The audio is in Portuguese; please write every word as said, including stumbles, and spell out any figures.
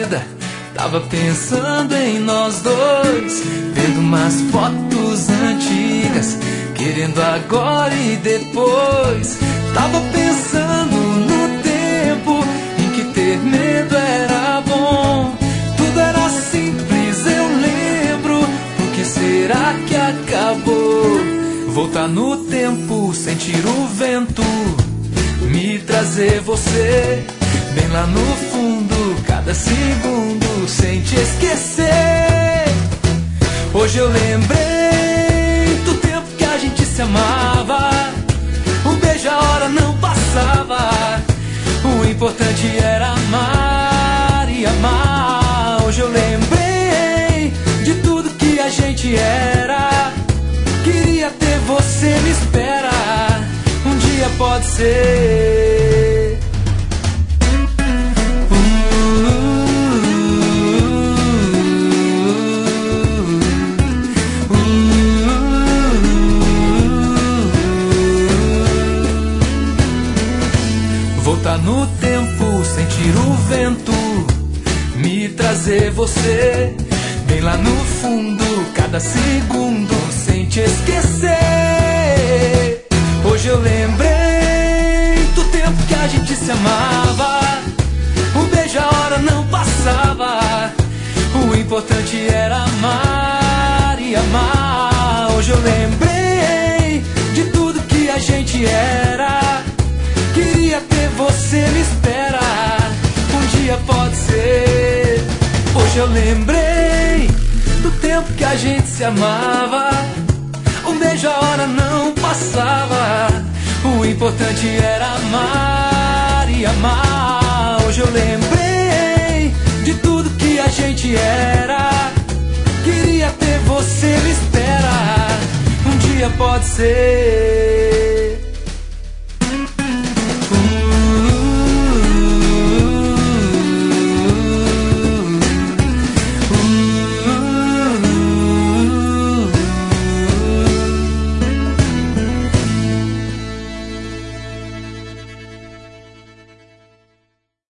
madrugada tava pensando em nós dois, vendo umas fotos antigas, querendo agora e depois. Tava pensando no tempo em que ter medo era bom, tudo era simples, eu lembro. Por que será que acabou? Voltar no tempo, sentir o vento me trazer você bem lá no fundo, cada segundo sem te esquecer. Hoje eu lembrei do tempo que a gente se amava, o beijo a hora não passava, o importante era amar e amar. Hoje eu lembrei de tudo que a gente era, queria ter você, me espera, um dia pode ser. Voltar no tempo, sentir o vento me trazer você bem lá no fundo, cada segundo sem te esquecer. Hoje eu lembrei do tempo que a gente se amava, o beijo a hora não passava, o importante era amar e amar. Hoje eu lembrei de tudo que a gente era, queria ter você, me espera, um dia pode ser. Hoje eu lembrei do tempo que a gente se amava, o beijo a hora não passava, o importante era amar e amar. Hoje eu lembrei de tudo que a gente era, queria ter você, me espera, um dia pode ser.